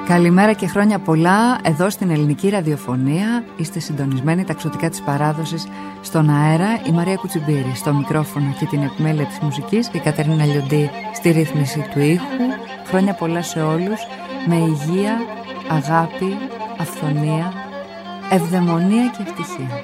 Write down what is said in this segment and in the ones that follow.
Καλημέρα και χρόνια πολλά εδώ στην ελληνική ραδιοφωνία. Είστε συντονισμένοι ταξωτικά της παράδοσης στον αέρα. Η Μαρία Κουτσιμπήρη στο μικρόφωνο και την επιμέλεια της μουσικής, η Κατερίνα Λιοντή στη ρύθμιση του ήχου. Χρόνια πολλά σε όλους, με υγεία, αγάπη, αυθονία, ευδαιμονία και ευτυχία.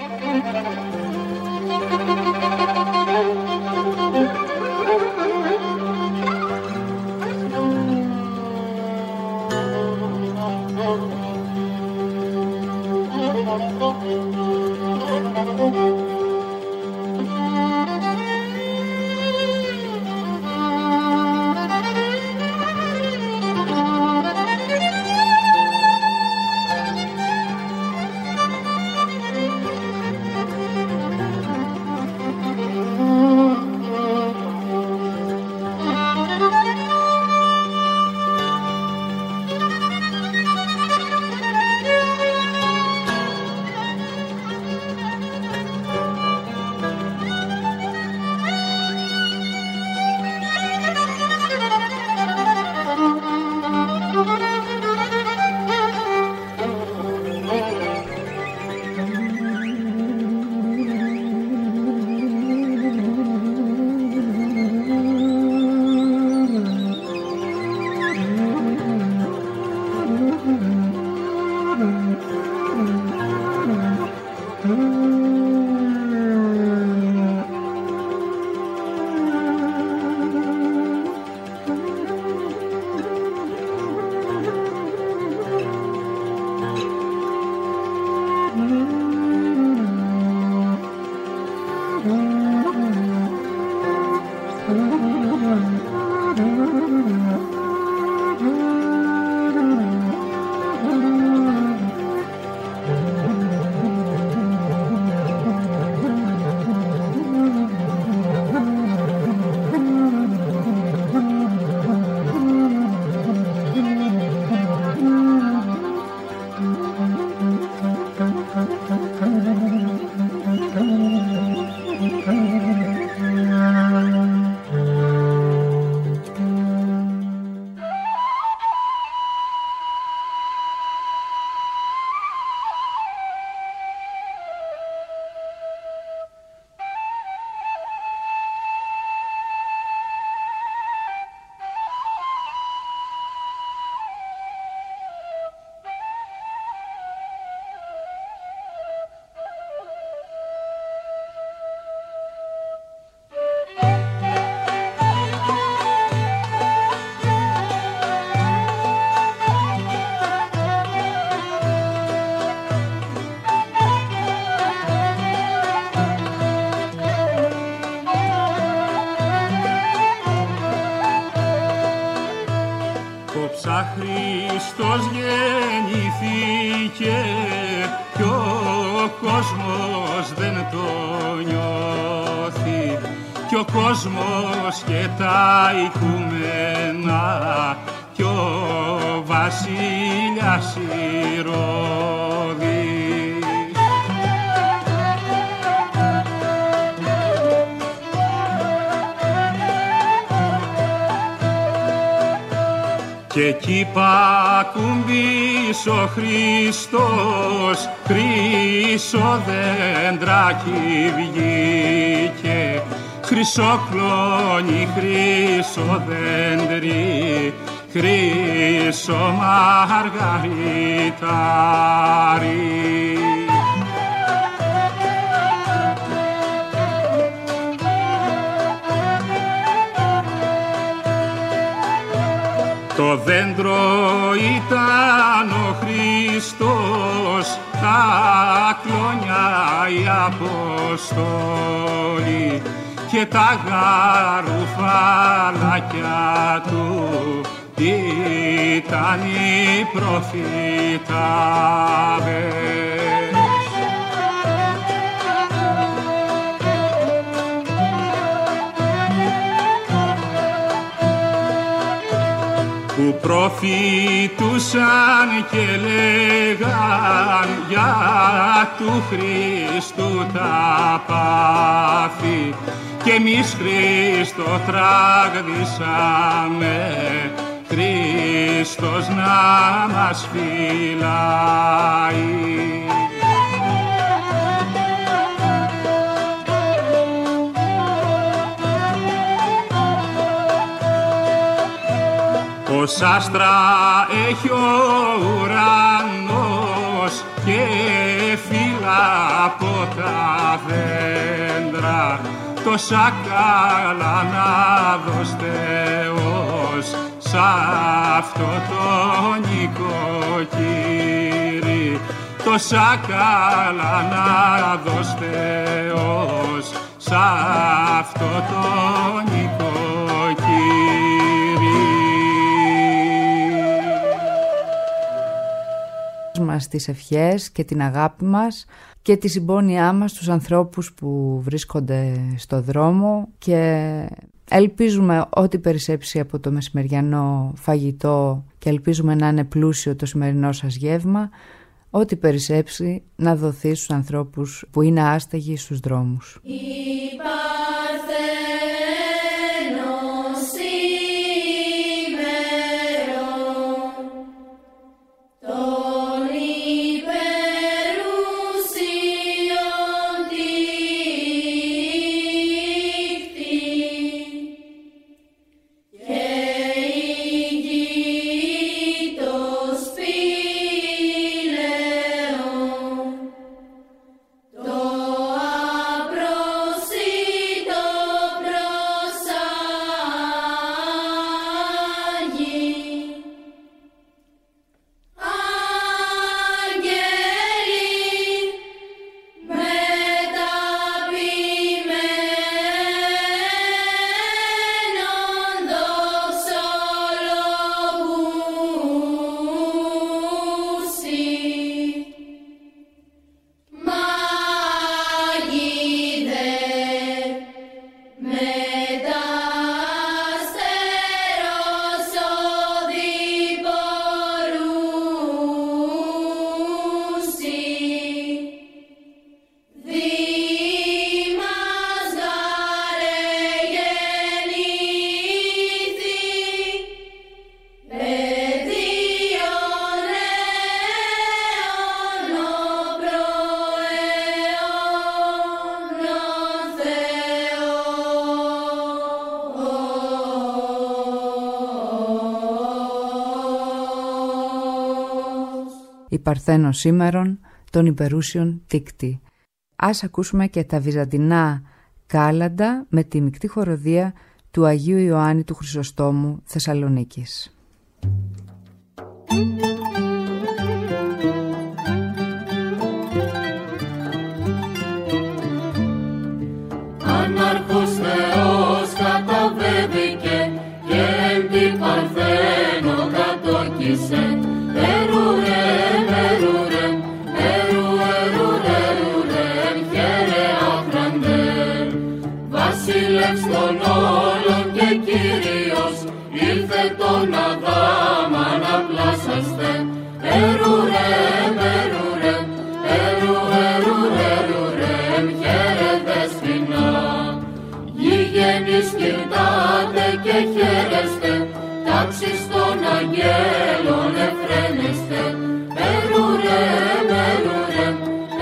Χριστός γεννηθήκε κι ο κόσμος δεν το νιώθει, κι ο κόσμος και τα οικουμένα κι ο βασιλιάς Ηρώδης. Και εκεί πακουμπής ο Χριστός χρυσό δέντρακι βγήκε, χρυσό κλόνι, χρυσό δέντρι, χρυσό μαργαριτάρι. Το δέντρο ήταν ο Χριστός, τα κλόνια η Αποστόλη και τα γαρουφαλάκια του ήταν οι προφητάδες. Που προφητούσαν και λέγαν για του Χριστού τα πάθη, και εμείς Χριστό τραγδίσαμε, Χριστός να μας φυλάει. Ως άστρα έχει ο ουρανός και φύλλα από τα δέντρα, τόσα καλά να δώσει Θεός σ' αυτό το νοικοκύρι, τόσα καλά να δώσει Θεός σ' αυτό το νοικοκύρι. Μας τις ευχές και την αγάπη μας και τη συμπόνια μας στους ανθρώπους που βρίσκονται στο δρόμο και ελπίζουμε ό,τι περισσέψει από το μεσημεριανό φαγητό και ελπίζουμε να είναι πλούσιο το σημερινό σας γεύμα, ό,τι περισσέψει να δοθεί στους ανθρώπους που είναι άστεγοι στους δρόμους. Η Παρθένος σήμερον των υπερούσιων τίκτη. Ας ακούσουμε και τα βυζαντινά κάλαντα με τη μεικτή χοροδία του Αγίου Ιωάννη του Χρυσοστόμου Θεσσαλονίκης. Ανάρχος Θεός καταβέβηκε και εν την Παρθένο κατόκισε. Βασίλευς των όλων και Κύριος, ήλθε τον Αδάμα να πλάσαστε. Ερουρέμ, ερουρέμ, ερουρέμ, χαίρε δεσποινά. Γηγενείς κυρτάτε και χαίρεστε, τάξεις των αγγέλων εφραίνεστε. Ερουρέμ, ερουρέμ,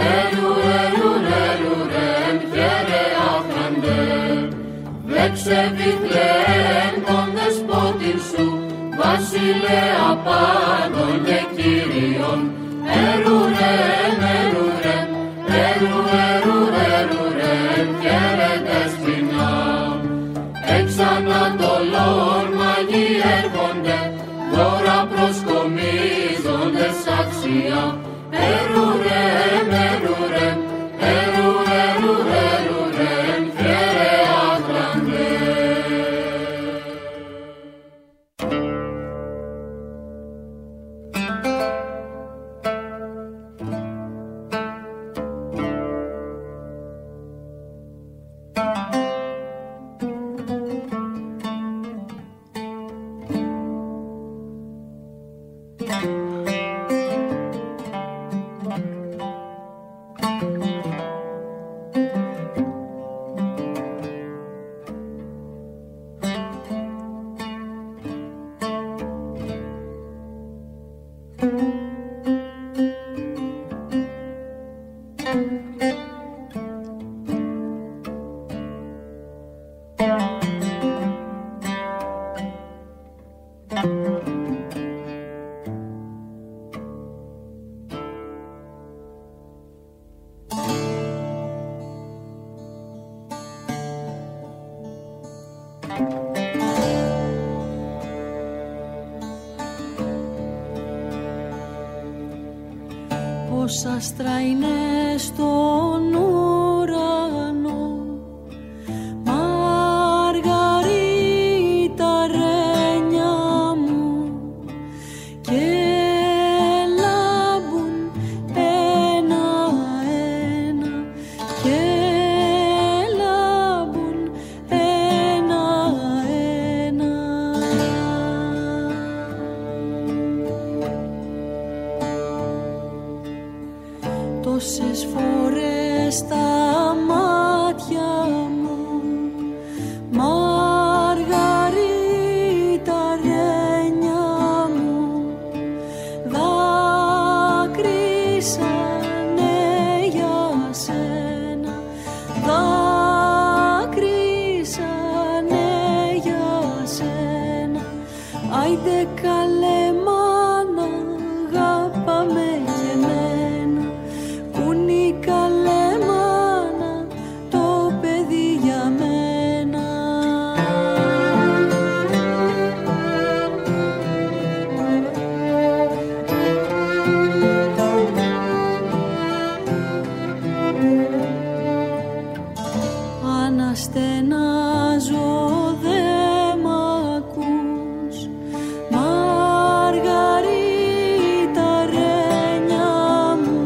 ερουρέμ, χαίρε άφραντε. Δέξε Βιθλεέμ τον δεσπότην σου, βασιλέα πάντων και Κύριον. Ερουρέμ, ερουρέμ, ερουρέμ, χαίρε δεσποινά. Εξ Ανατολών μαγεί έρχονται, δώρα προσκομίζονται σ' αξία. Ερουρέμ, ερουρέμ, ερουρέμ, χαίρε άχραντε. Πόσα άστρα είναι στον ουρανό, Μαργαρίτα ρένια μου, και λάμπουν ένα-ένα, και λάμπουν ένα-ένα. Τόσες φορές στα μάτια μου, Μαργαρίτα ρένια μου, δάκρυσανε για σένα, δάκρυσανε για σένα. Άιντε καλέ μάνα, αγάπαμε και μένα, που είναι η καλέ μάνα, το παιδί για μένα. Αναστενάζω, δε μ' ακούς, Μαργαρίτα ρένια μου,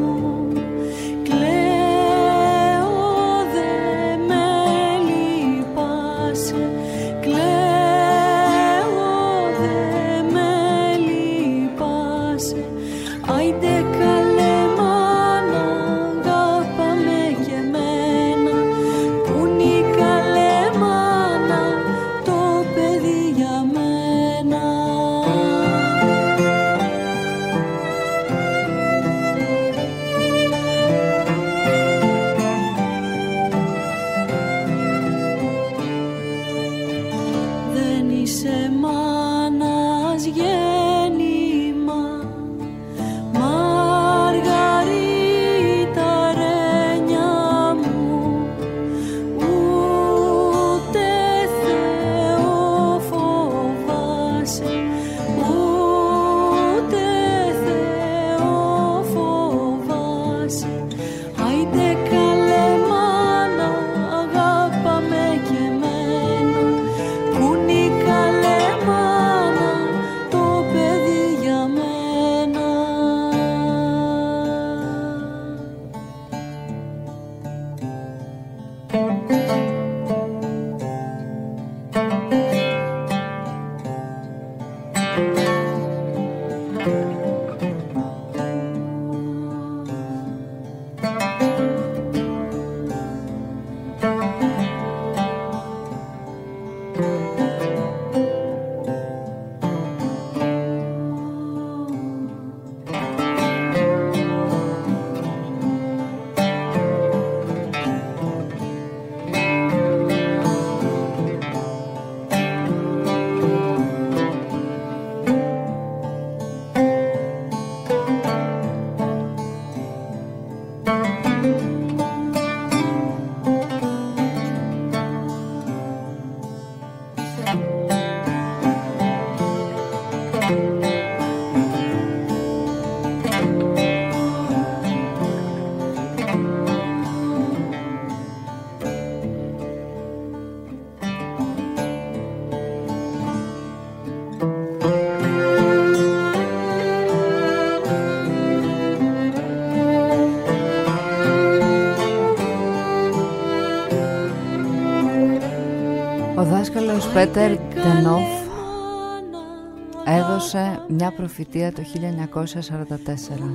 κλαίω, δε με λυπάσαι, κλαίω, δε με λυπάσαι. Άιντε καλέ μάνα, αγάπαμε και μένα, που είναι η καλέ μάνα, το παιδί για μένα. Δεν είσαι μάνας γέννημα, Μαργαρίτα ρένια μου, ούτε Θεό φοβάσαι, ούτε Θεό φοβάσαι. Άιντε καλέ μάνα, αγάπαμε και μένα, που είναι η καλέ μάνα, το παιδί για μένα. Ο δάσκαλος Πέτερ Ντενόφ έδωσε μια προφητεία το 1944.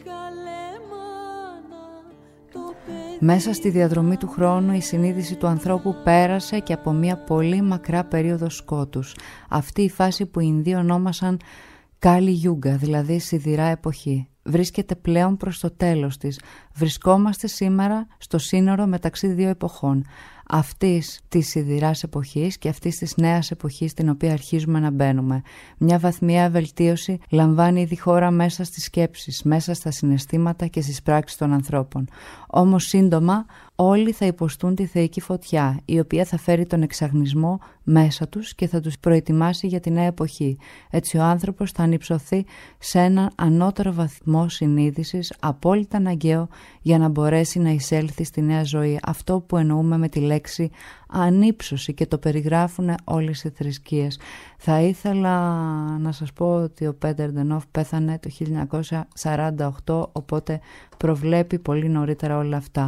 Μέσα στη διαδρομή του χρόνου η συνείδηση του ανθρώπου πέρασε και από μια πολύ μακρά περίοδο σκότους. Αυτή η φάση που οι Ινδοί ονόμασαν Κάλι Γιούγκα, δηλαδή σιδηρά εποχή. Βρίσκεται πλέον προς το τέλος της. Βρισκόμαστε σήμερα στο σύνορο μεταξύ δύο εποχών. Αυτής της σιδηράς εποχής και αυτής της νέας εποχής στην οποία αρχίζουμε να μπαίνουμε. Μια βαθμιαία βελτίωση λαμβάνει ήδη χώρα μέσα στις σκέψεις, μέσα στα συναισθήματα και στις πράξεις των ανθρώπων. Όμως σύντομα όλοι θα υποστούν τη θεϊκή φωτιά, η οποία θα φέρει τον εξαγνισμό μέσα τους και θα τους προετοιμάσει για τη νέα εποχή. Έτσι ο άνθρωπος θα ανυψωθεί σε έναν ανώτερο βαθμό συνείδησης, απόλυτα αναγκαίο για να μπορέσει να εισέλθει στη νέα ζωή. Αυτό που εννοούμε με τη λέξη ανύψωση και το περιγράφουν όλες οι θρησκείες. Θα ήθελα να σας πω ότι ο Πέτερ Ντενόφ πέθανε το 1948, οπότε προβλέπει πολύ νωρίτερα όλα αυτά.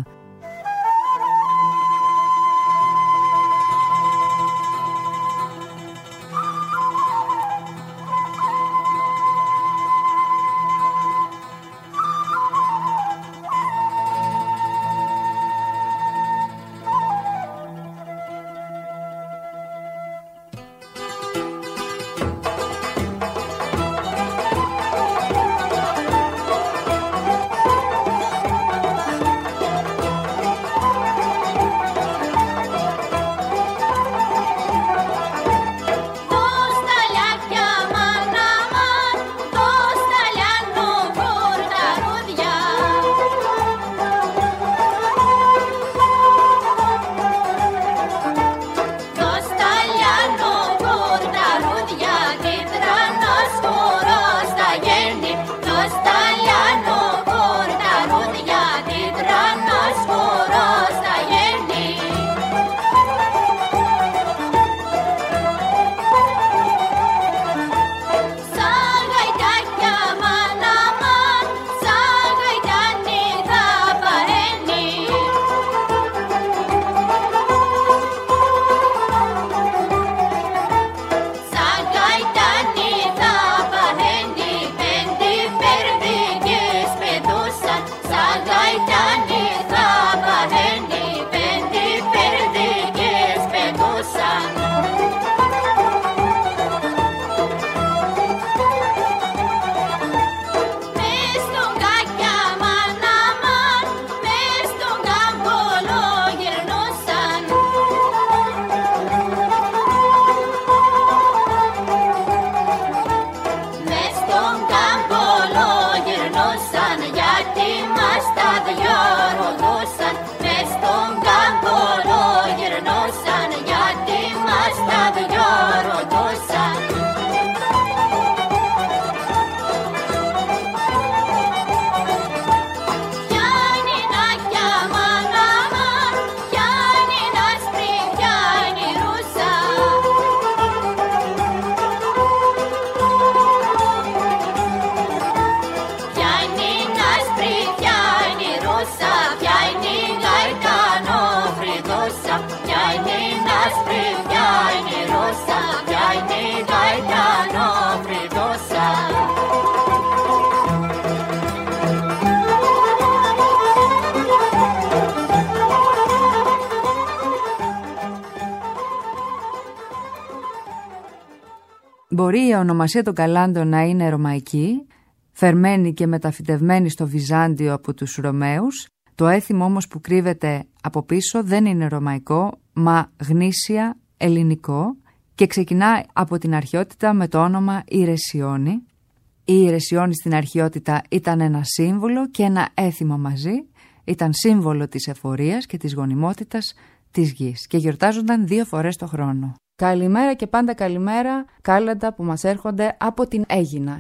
Μπορεί η ονομασία των Καλάντων να είναι ρωμαϊκή, φερμένη και μεταφυτευμένη στο Βυζάντιο από τους Ρωμαίους. Το έθιμο όμως που κρύβεται από πίσω δεν είναι ρωμαϊκό, μα γνήσια ελληνικό και ξεκινά από την αρχαιότητα με το όνομα Ιρεσιόνη. Η Ιρεσιόνη στην αρχαιότητα ήταν ένα σύμβολο και ένα έθιμο μαζί. Ήταν σύμβολο της εφορίας και της γονιμότητας της γης και γιορτάζονταν 2 φορές το χρόνο. Καλημέρα και πάντα καλημέρα, κάλαντα που μας έρχονται από την Αίγινα.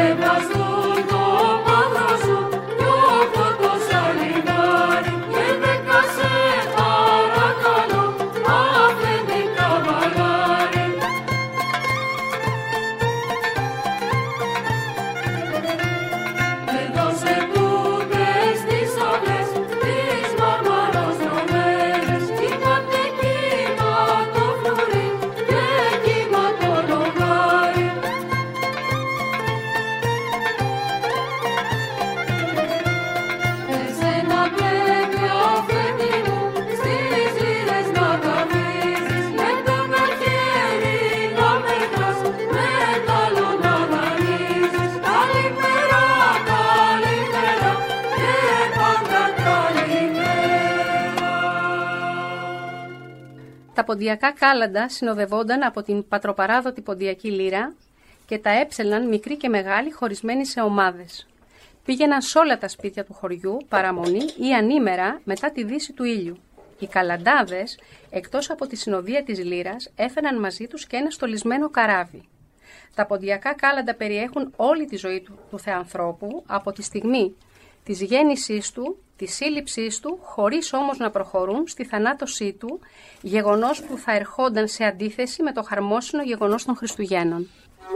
Βάζουν το μαύρο σου κι αυτό το σαλινάρι. Τα ποντιακά κάλαντα συνοδευόνταν από την πατροπαράδοτη ποντιακή λύρα και τα έψελναν μικροί και μεγάλοι χωρισμένοι σε ομάδες. Πήγαιναν σε όλα τα σπίτια του χωριού παραμονή ή ανήμερα μετά τη δύση του ήλιου. Οι καλαντάδες, εκτός από τη συνοδεία της λύρας, έφεραν μαζί τους και ένα στολισμένο καράβι. Τα ποντιακά κάλαντα περιέχουν όλη τη ζωή του θεανθρώπου από τη στιγμή της γέννησής του, της σύλληψής του, χωρίς όμως να προχωρούν στη θανάτωσή του, γεγονός που θα ερχόνταν σε αντίθεση με το χαρμόσυνο γεγονός των Χριστουγέννων.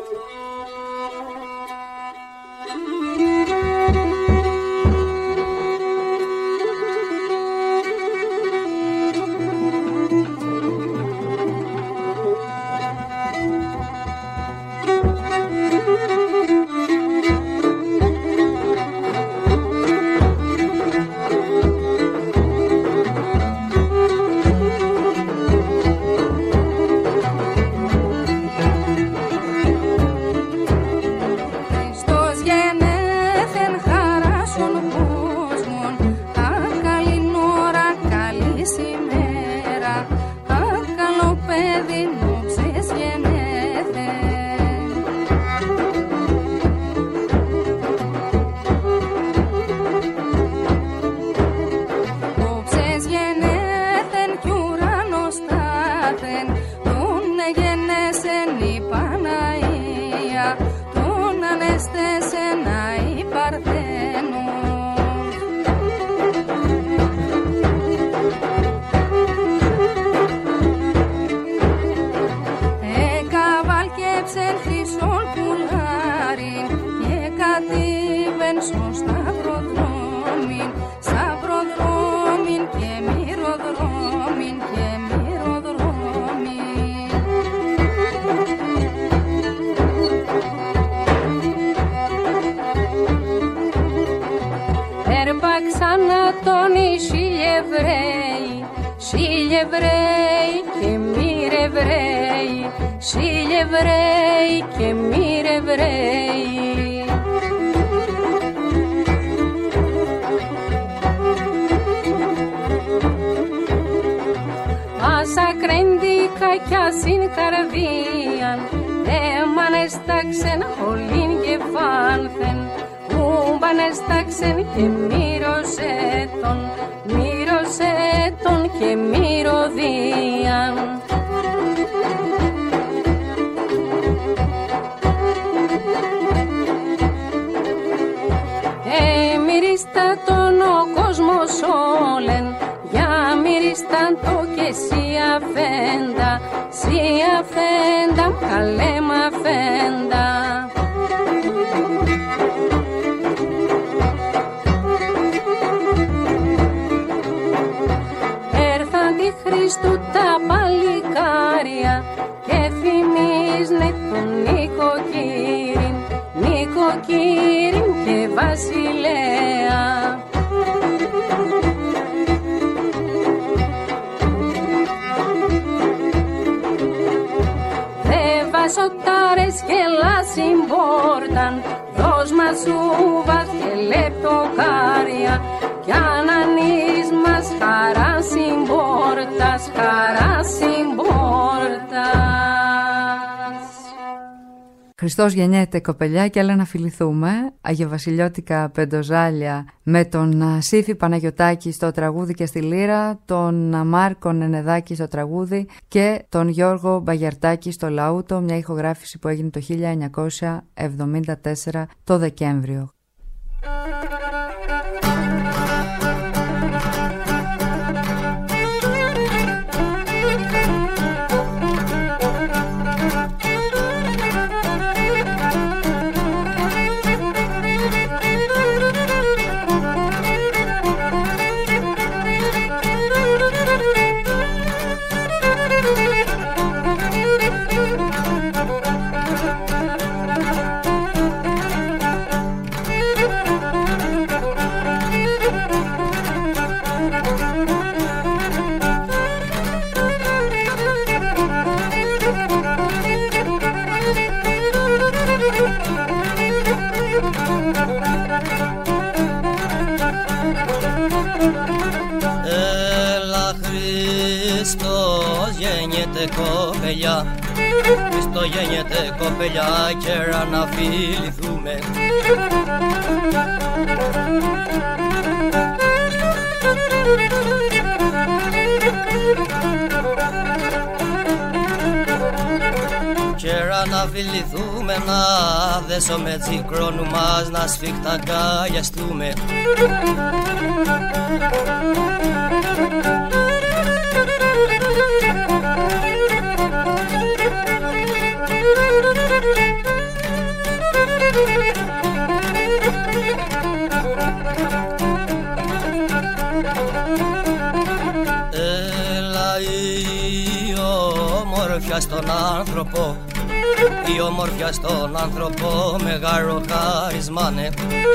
Χριστός γεννιέται, κοπελιά, και άλλα να φιληθούμε. Αγιοβασιλιώτικα πεντοζάλια με τον Σύφη Παναγιωτάκη στο τραγούδι και στη λύρα, τον Μάρκο Νενεδάκη στο τραγούδι και τον Γιώργο Μπαγιαρτάκη στο λαούτο, μια ηχογράφηση που έγινε το 1974 το Δεκέμβριο. Χριστός γεννιέται κοπελιά, Χριστό γεννιέται κοπελιά, καιρά να φιληθούμε. Καιρά να φιληθούμε, να δέσουμε τσικρόνου μας, να σφίχτα αγκαλιαστούμε. Έλα η ομορφιά στον άνθρωπο, η ομορφιά στον άνθρωπο, μεγάλο χάρισμα, ναι.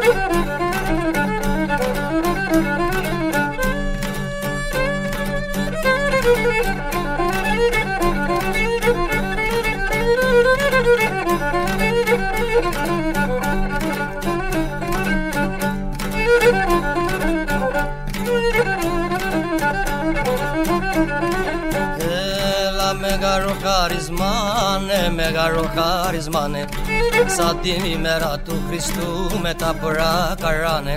Έλα μεγάλο χάρισμα, ναι, μεγάλο χάρισμα, ναι. Σαν την ημέρα του Χριστού με τα πορά καράνε.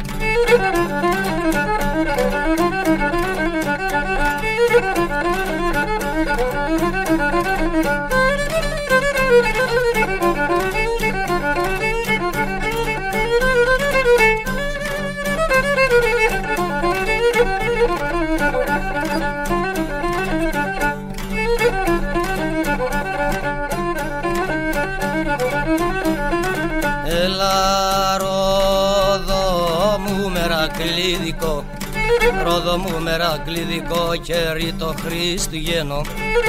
Έλα Ρόδο μου μερακλίδικο, Ρόδο μου μερακλίδικο, καιρί το Χριστουγέννο.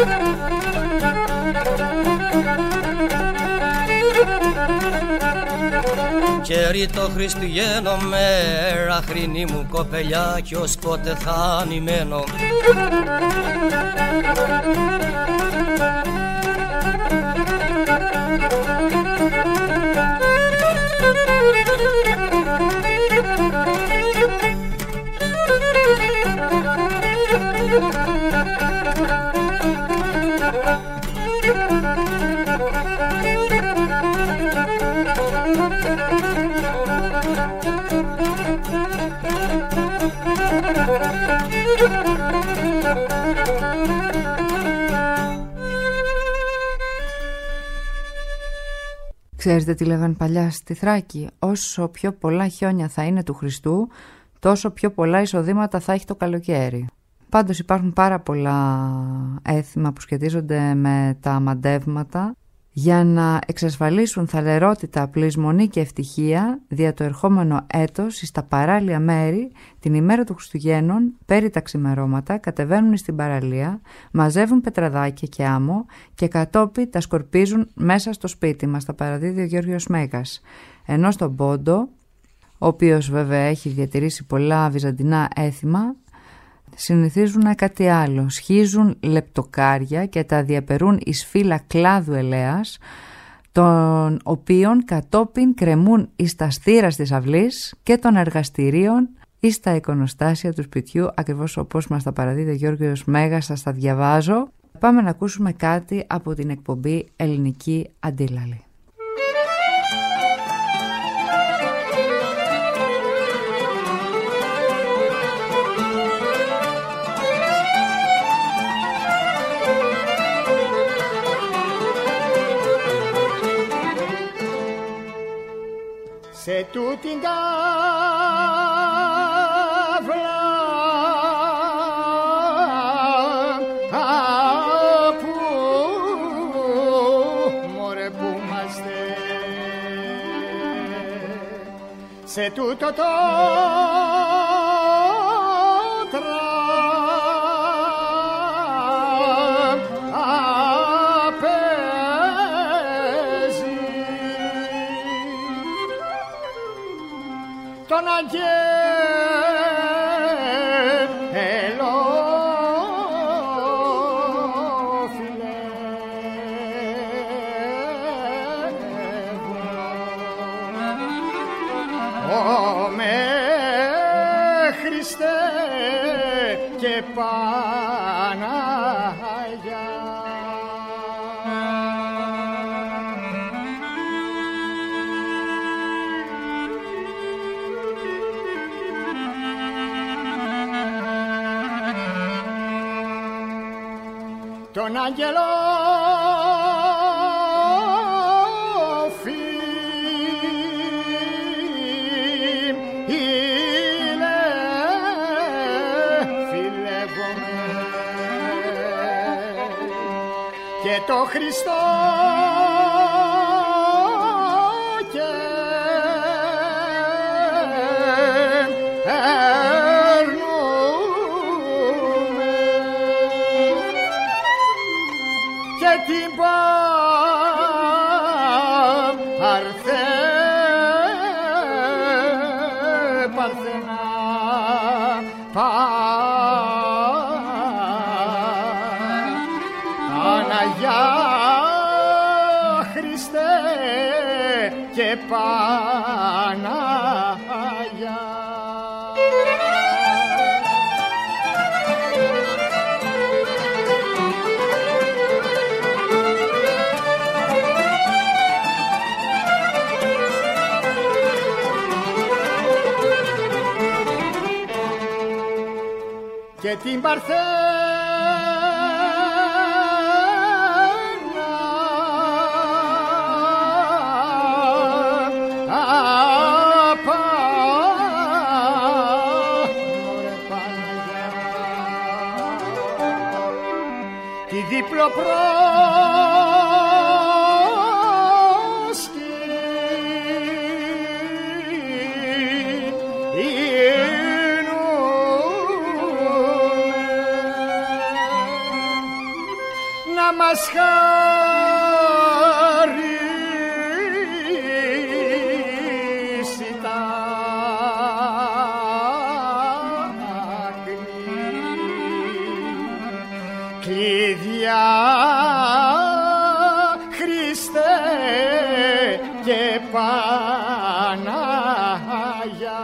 Καιρί το Χριστουγέννο, μέρα χρηνή μου κοπελιά, κι ως πότε θα ανημένω. Ξέρετε τι λέγαν παλιά στη Θράκη? Όσο πιο πολλά χιόνια θα είναι του Χριστού, τόσο πιο πολλά εισοδήματα θα έχει το καλοκαίρι. Πάντως υπάρχουν πάρα πολλά έθιμα που σχετίζονται με τα μαντεύματα για να εξασφαλίσουν θαλερότητα, πλεισμονή και ευτυχία δια το ερχόμενο έτος στα παράλια μέρη. Την ημέρα του Χριστουγέννων, πέρι τα ξημερώματα, κατεβαίνουν στην παραλία, μαζεύουν πετραδάκια και άμμο και κατόπι τα σκορπίζουν μέσα στο σπίτι μας, τα παραδίδει ο Γεώργιος Μέγας. Ενώ στον Πόντο, ο οποίος βέβαια έχει διατηρήσει πολλά βυζαντινά έθιμα, συνηθίζουν κάτι άλλο. Σχίζουν λεπτοκάρια και τα διαπερούν εις φύλλα κλάδου ελαίας, των οποίων κατόπιν κρεμούν εις τα στήρας της αυλής και των εργαστηρίων εις τα εικονοστάσια του σπιτιού, ακριβώς όπως μας τα παραδίδει ο Γιώργος Μέγας. Σας τα διαβάζω. Πάμε να ακούσουμε κάτι από την εκπομπή Ελληνική Αντίλαλη. Σε τούτην ταύλα που μωρέ που είμαστε, σε τούτο το τον αγγέλο φιλεύω, με Χριστέ και πάλι τον άγγελο φιλεύομαι και το Χριστό Παναγιά Χριστέ και Παναγιά. Και την Παρθένα τη διπλοπρόσκη να μας χαρίσει τα κλειδιά Χριστέ και Παναγιά.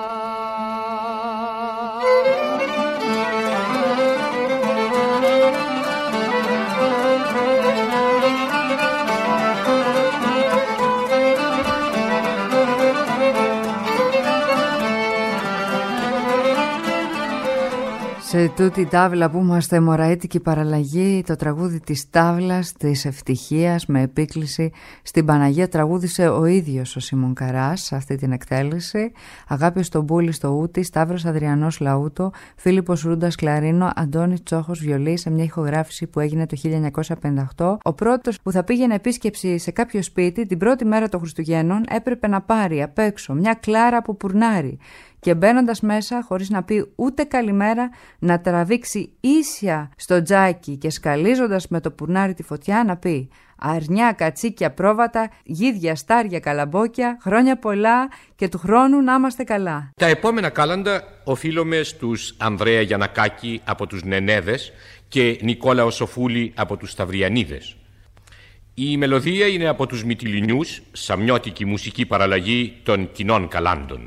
Σε τούτη τάβλα που είμαστε μωραήτικη παραλλαγή, το τραγούδι της τάβλας, της ευτυχίας με επίκληση στην Παναγία τραγούδισε ο ίδιος ο Σίμων Καράς σε αυτή την εκτέλεση. Αγάπη στον Πούλη στο ούτι, Σταύρος Αδριανός λαούτο, Φίλιππος Ρούντας κλαρίνο, Αντώνης Τσόχος βιολί σε μια ηχογράφηση που έγινε το 1958. Ο πρώτος που θα πήγαινε επίσκεψη σε κάποιο σπίτι την πρώτη μέρα των Χριστουγέννων έπρεπε να πάρει απ' έξω μια κλάρα από πουρνάρι και μπαίνοντας μέσα, χωρίς να πει ούτε καλημέρα, να τραβήξει ίσια στο τζάκι και σκαλίζοντας με το πουρνάρι τη φωτιά να πει «Αρνιά, κατσίκια, πρόβατα, γίδια, στάρια, καλαμπόκια, χρόνια πολλά και του χρόνου να είμαστε καλά». Τα επόμενα κάλαντα οφείλουμε στους Ανδρέα Γιαννακάκη από τους Νενέδες και Νικόλαο Σοφούλη από τους Σταυριανίδες. Η μελωδία είναι από τους Μυτιληνιούς, σαμιώτικη μουσική παραλλαγή των κοινών καλάντων.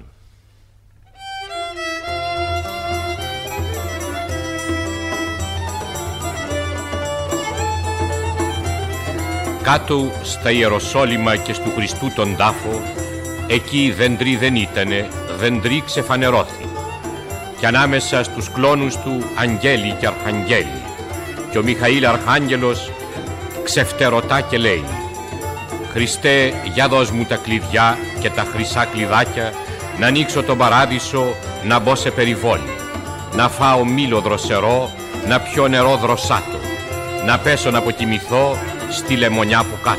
Κάτω στα Ιεροσόλυμα και στου Χριστού τον τάφο, εκεί δεντρί δεν ήτανε, δεντρί ξεφανερώθη. Κι ανάμεσα στους κλόνους του αγγέλοι και αρχαγγέλοι. Και ο Μιχαήλ Αρχάγγελος ξεφτερωτά και λέει «Χριστέ, για δώσ' μου τα κλειδιά και τα χρυσά κλειδάκια, να ανοίξω τον παράδεισο, να μπω σε περιβόλι, να φάω μήλο δροσερό, να πιω νερό δροσάτο, να πέσω να αποκοιμηθώ στη λεμονιά που κάτω».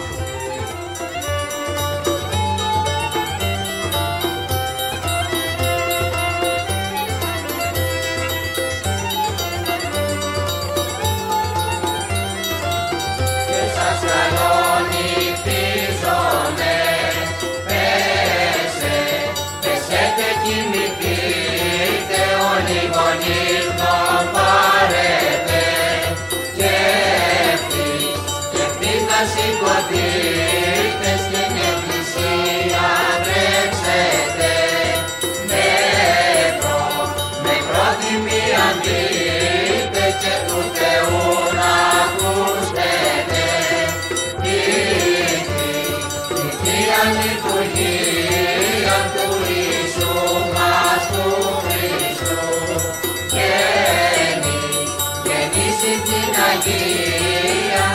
Σηκωθείτε στην εκκλησία, τρέξετε με πρόθυμη αντίτε και του Θεού να ακούσετε τη Θεία Λειτουργία του Ιησού μας του Χριστού. Γεννήσει την Αγία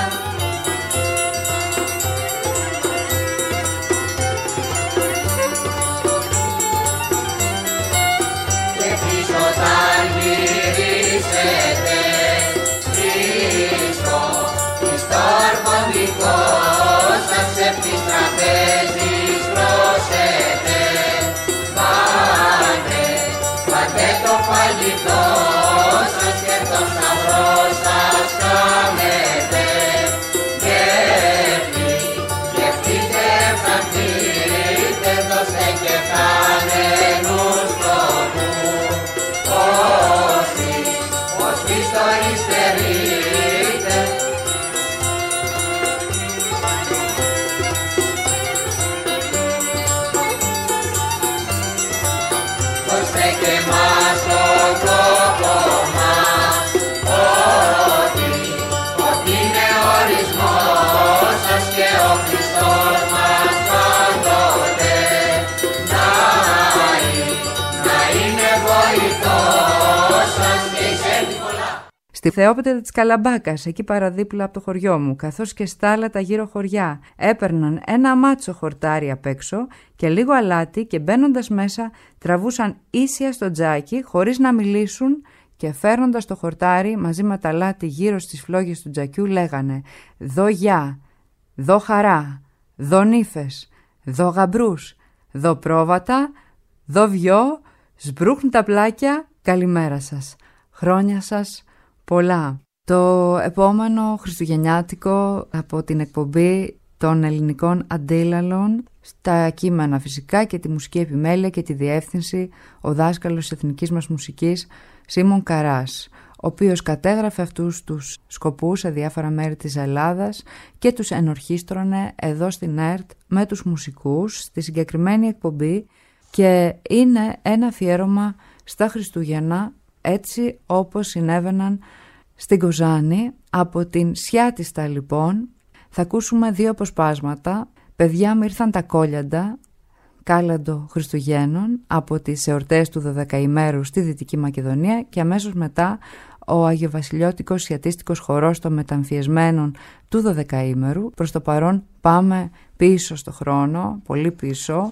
στη Θεόπετρα της Καλαμπάκας, εκεί παραδίπλα από το χωριό μου, καθώς και στα άλλα τα γύρω χωριά, έπαιρναν ένα μάτσο χορτάρι απ' έξω και λίγο αλάτι και μπαίνοντας μέσα τραβούσαν ίσια στο τζάκι χωρίς να μιλήσουν και φέρνοντας το χορτάρι μαζί με τα αλάτι γύρω στις φλόγες του τζακιού λέγανε «Δω γιά, δω χαρά, δω νύφες, δω γαμπρούς, δω πρόβατα, δω βιό, σμπρούχνουν τα πλάκια, καλημέρα σας, χρόνια σας πολλά». Το επόμενο χριστουγεννιάτικο από την εκπομπή των ελληνικών αντίλαλων, στα κείμενα φυσικά και τη μουσική επιμέλεια και τη διεύθυνση, ο δάσκαλος της εθνικής μας μουσικής Σίμων Καράς, ο οποίος κατέγραφε αυτούς τους σκοπούς σε διάφορα μέρη της Ελλάδας και τους ενορχίστρωνε εδώ στην ΕΡΤ με τους μουσικούς στη συγκεκριμένη εκπομπή, και είναι ένα αφιέρωμα στα Χριστούγεννα, έτσι όπως συνέβαιναν στην Κοζάνη. Από την Σιάτιστα λοιπόν θα ακούσουμε δύο αποσπάσματα. «Παιδιά μου ήρθαν τα κόλιαντα», κάλαντο Χριστουγέννων από τις εορτές του 12ημέρου στη Δυτική Μακεδονία, και αμέσως μετά ο Αγιοβασιλιώτικος Σιατίστικος χορός των μεταμφιεσμένων του 12ημερου. Προς το παρόν πάμε πίσω στο χρόνο, πολύ πίσω,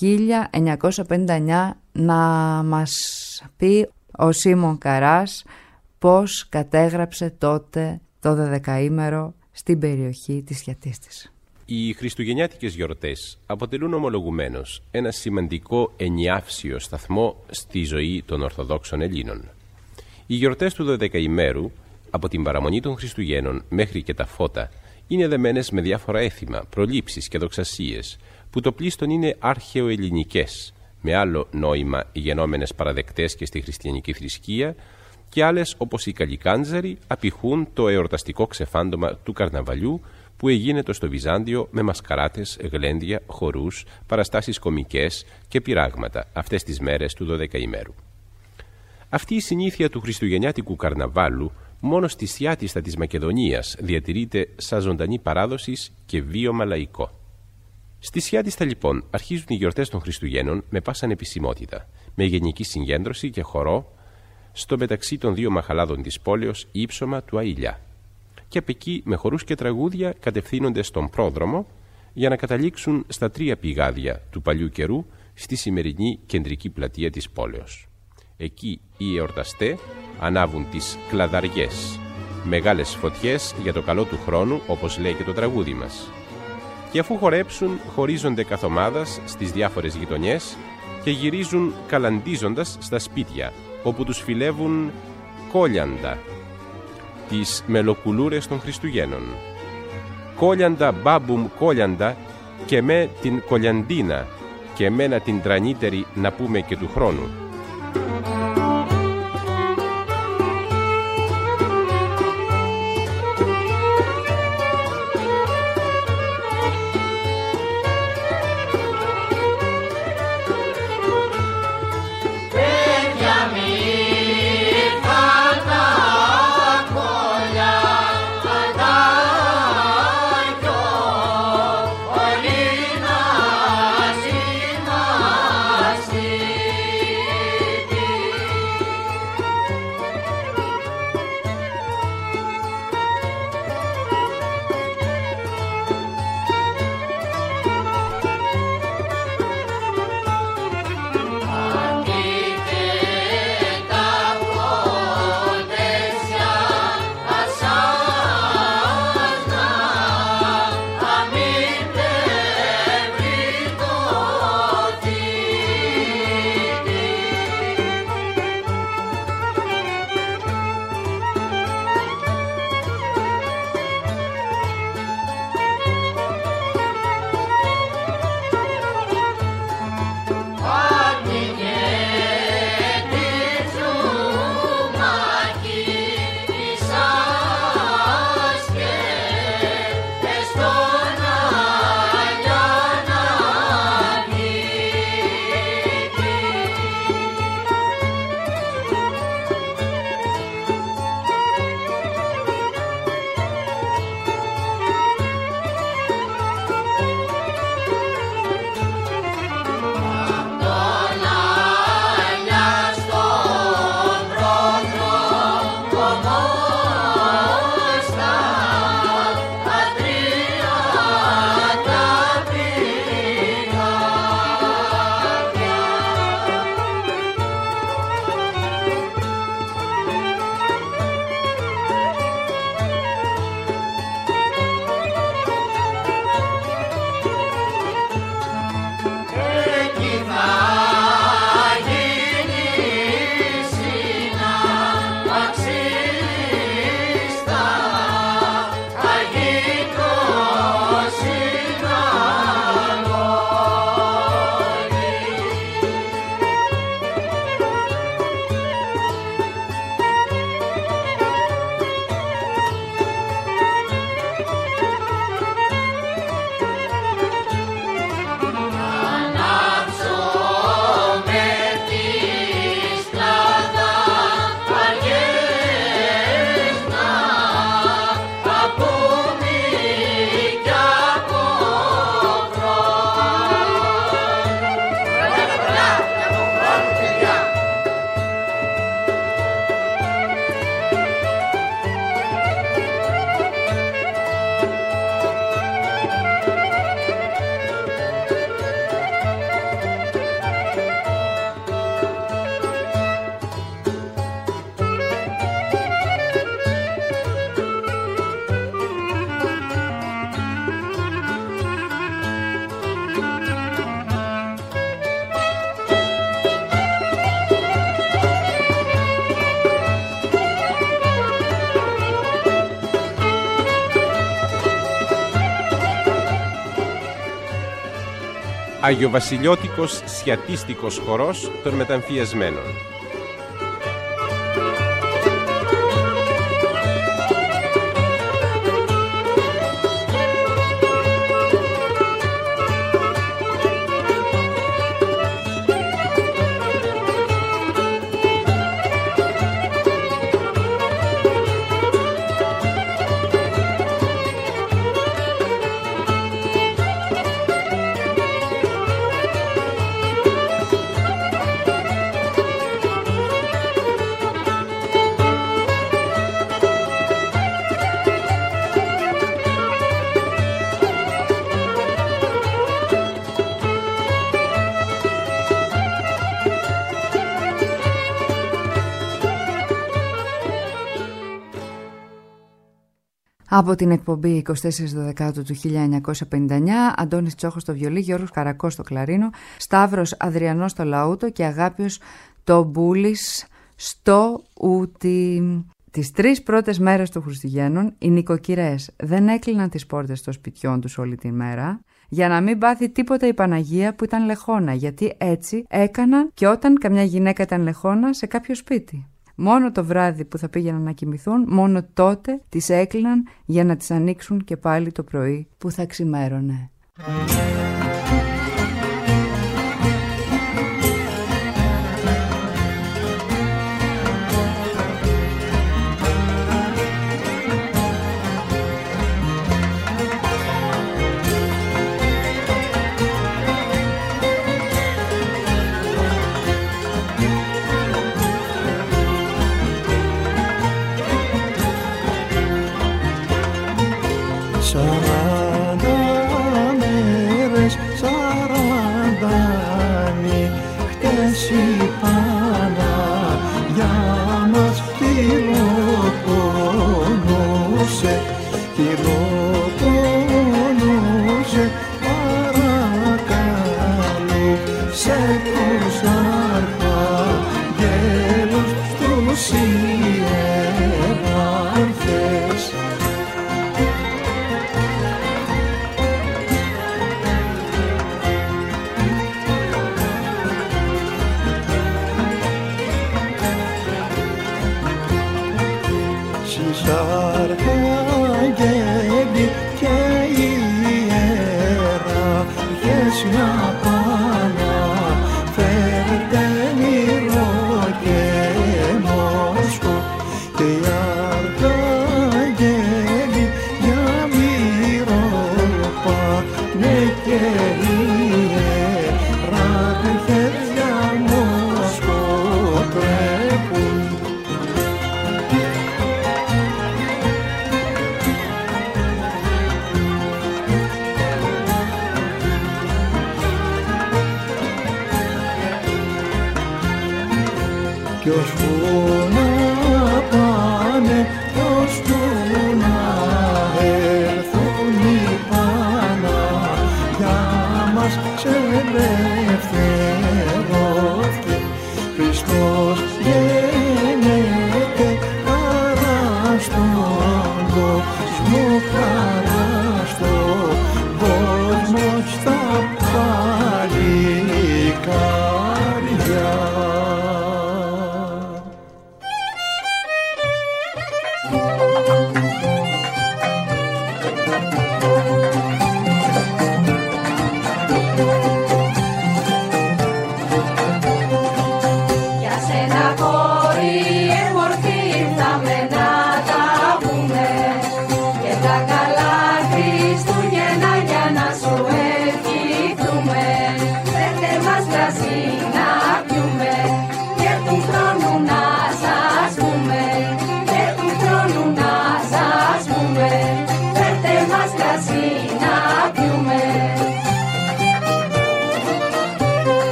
1959, να μας πει ο Σίμων Καράς πώς κατέγραψε τότε το 12ημερο στην περιοχή της Σιατίστης. Οι χριστουγεννιάτικες γιορτές αποτελούν ομολογουμένως ένα σημαντικό ενιάυσιο σταθμό στη ζωή των Ορθοδόξων Ελλήνων. Οι γιορτές του 12ημέρου, από την παραμονή των Χριστουγέννων μέχρι και τα φώτα, είναι δεμένες με διάφορα έθιμα, προλήψεις και δοξασίες, που το πλείστον είναι αρχαιοελληνικές, με άλλο νόημα γενόμενες παραδεκτές και στη χριστιανική θρησκεία, και άλλες, όπως οι Καλικάντζαροι, απηχούν το εορταστικό ξεφάντωμα του καρναβαλιού που εγίνετο στο Βυζάντιο με μασκαράτες, γλέντια, χορούς, παραστάσεις κομικές και πειράγματα αυτές τις μέρες του 12ημέρου. Αυτή η συνήθεια του χριστουγεννιάτικου καρναβάλου μόνο στη Σιάτιστα της Μακεδονίας διατηρείται σαν ζωντανή παράδοση και βίωμα λαϊκό. Στη Σιάτιστα λοιπόν αρχίζουν οι γιορτές των Χριστουγέννων με πάσαν επισημότητα, με γενική συγκέντρωση και χορό στο μεταξύ των δύο μαχαλάδων της πόλεως ύψωμα του Αηλιά, και από εκεί με χορούς και τραγούδια κατευθύνονται στον πρόδρομο για να καταλήξουν στα τρία πηγάδια του παλιού καιρού στη σημερινή κεντρική πλατεία της πόλεως. Εκεί οι εορταστές ανάβουν τις κλαδαριές, μεγάλες φωτιές για το καλό του χρόνου, όπως λέει και το τραγούδι μας. Και αφού χορέψουν, χωρίζονται καθ' ομάδας στις διάφορες γειτονιές και γυρίζουν καλαντίζοντας στα σπίτια, όπου τους φιλεύουν κόλιαντα, τις μελοκουλούρες των Χριστουγέννων. Κόλιαντα μπάμπουμ κόλιαντα και με την κολιαντίνα και εμένα την τρανίτερη να πούμε και του χρόνου. Αγιοβασιλιώτικος σιατίστικος χορός των μεταμφιεσμένων. Από την εκπομπή 24 Δεκάτου του 1959, Αντώνης Τσόχος στο βιολί, Γιώργος Καρακός στο κλαρίνο, Σταύρος Αδριανός στο λαούτο και Αγάπιος Τομπούλης στο ούτι. Τις 3 πρώτες μέρες των Χριστουγέννων οι νοικοκυρές δεν έκλειναν τις πόρτες των σπιτιών τους όλη τη μέρα, για να μην πάθει τίποτα η Παναγία που ήταν λεχόνα, γιατί έτσι έκαναν και όταν καμιά γυναίκα ήταν λεχόνα σε κάποιο σπίτι. Μόνο το βράδυ που θα πήγαιναν να κοιμηθούν, μόνο τότε τις έκλειναν για να τις ανοίξουν και πάλι το πρωί που θα ξημέρωνε.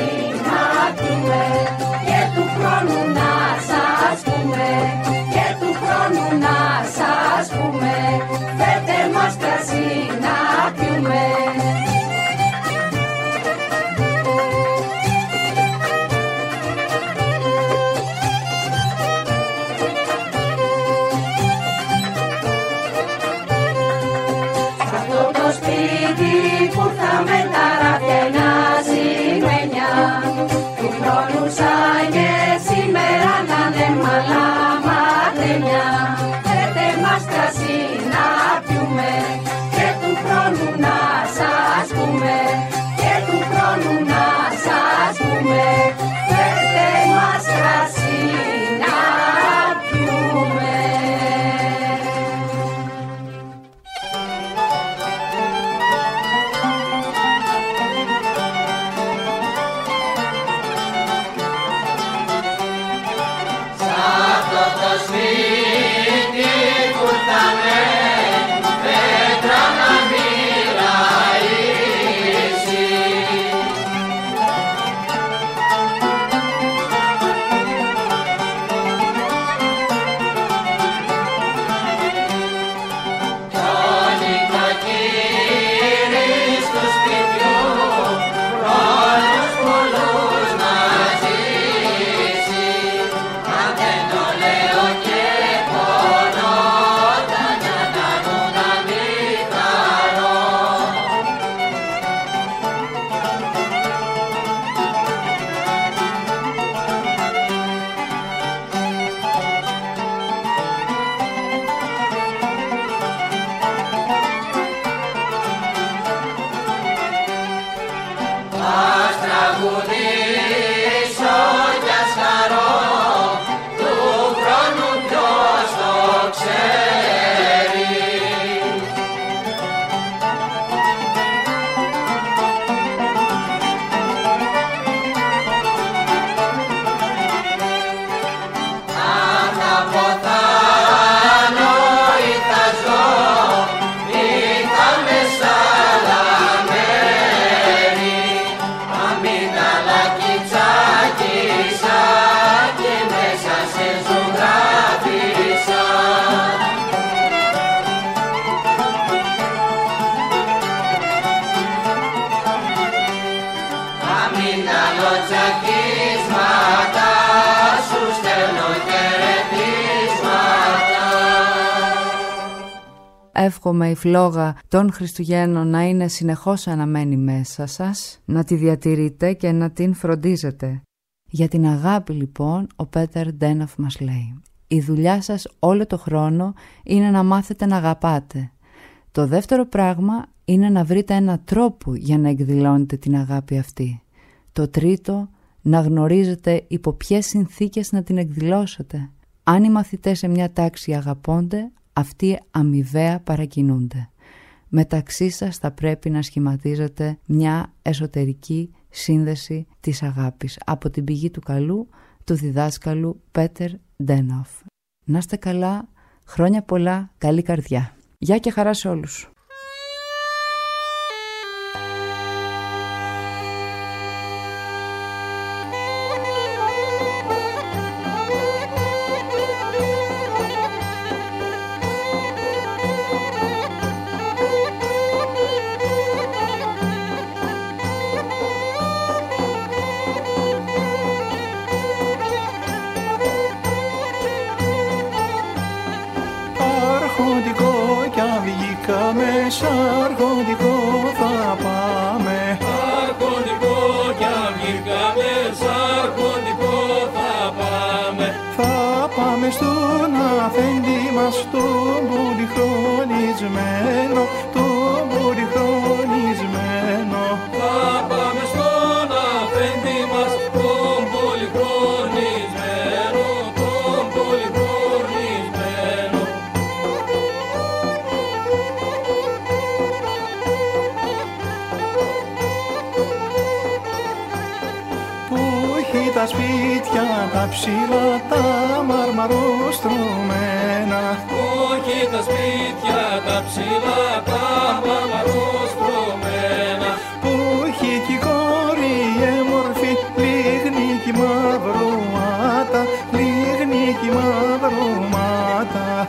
Και του χρόνου να σας πούμε, και του χρόνου να σας πούμε, φέρτε μας κρασί να πιούμε. Που θα με τα ραφιένα σημαίνια του χρόνου σαν και σήμερα να είναι μαλάματένια. Φέρτε μας κρασί να πιούμε και του χρόνου να σας πούμε, και του χρόνου να σας πούμε, φέρτε μας κρασί να πιούμε. Εύχομαι η φλόγα των Χριστουγέννων να είναι συνεχώς αναμένη μέσα σας, να τη διατηρείτε και να την φροντίζετε. Για την αγάπη λοιπόν ο Πέτερ Ντένοφ μας λέει: η δουλειά σας όλο το χρόνο είναι να μάθετε να αγαπάτε. Το δεύτερο πράγμα είναι να βρείτε ένα τρόπο για να εκδηλώνετε την αγάπη αυτή. Το τρίτο, να γνωρίζετε υπό ποιες συνθήκες να την εκδηλώσετε. Αν οι μαθητές σε μια τάξη αγαπώνται, αυτοί αμοιβαία παρακινούνται. Μεταξύ σας θα πρέπει να σχηματίζετε μια εσωτερική σύνδεση της αγάπης από την πηγή του καλού, του διδάσκαλου Πέτερ Ντένοφ. Να είστε καλά, χρόνια πολλά, καλή καρδιά. Γεια και χαρά σε όλους. Σ' αρχοντικό θα πάμε. Αρχοντικό κι αν βγήκαμε, σ' αρχοντικό θα πάμε. Θα πάμε στον αφέντη μας, τον πολυχρονισμένο, τον πολυχρονισμένο. Θα πάμε στον αφέντη μας, τον πολυχρονισμένο, τον πολυχρονισμένο. Τα σπίτια τα ψηλά, τα μαρμαρόστρωμένα. Όχι τα σπίτια τα ψηλά, τα μαρμαρόστρωμένα. Όχι κι η κόρη έμορφη, λίγνη κι μαυρομάτα, λίγνη κι μαυρομάτα.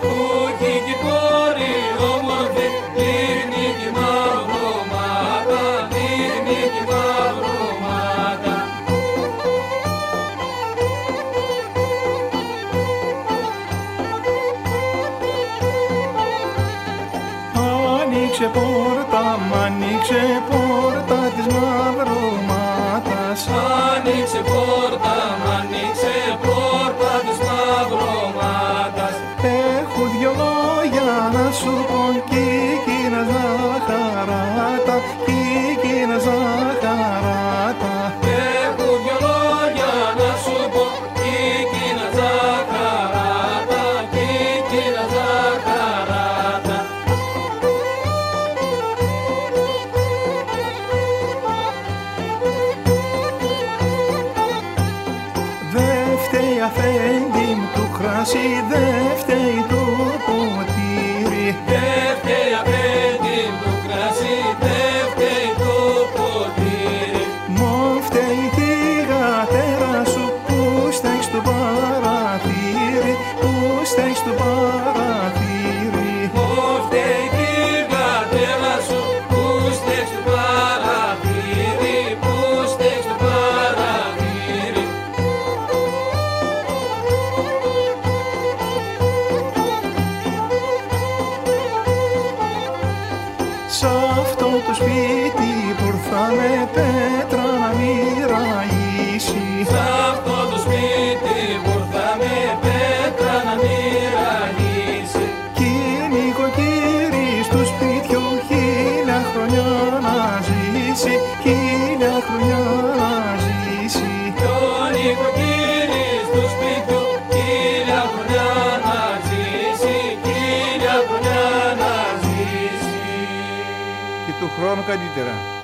άνοιξε πόρτα της μαυρομάτας. Άνοιξε πόρτα, άνοιξε πόρτα της μαυρομάτας. Έχω δυο λόγια να σου πω κι εκείνα ζαχαράτα, κι εκείνα ζαχαράτα. Έχω δυο λόγια να σου πω κι εκείνα ζαχαράτα, κι εκείνα ζαχαράτα. Δε φταίει αφέντη μου του κρασί, δε φταίει του ποτήρι. Δε φταίει αφέντη μου του κρασί, δε φταίει του ποτήρι. Μο φταίει η θυγατέρα σου που στέκει στο παραθύρι, που στέκει στο παραθύρι. Μο φταίει η θυγατέρα σου που στέκει στο παραθύρι, που στέκει στο παραθύρι. Σ' αυτό το σπίτι που ήρθαμε πέτρα να μοιραγήσει. Σ' αυτό το σπίτι που ήρθαμε πέτρα να μοιραγήσει. Κι είναι οικοκύρη στο σπίτιο 1000 χρόνια να ζήσει, 1000 χρόνια να ζήσει. Κι ο νοικοκύρης του σπίτιου 1000 χρόνια να ζήσει, 1000 χρόνια να ζήσει. Και του χρόνου καλύτερα.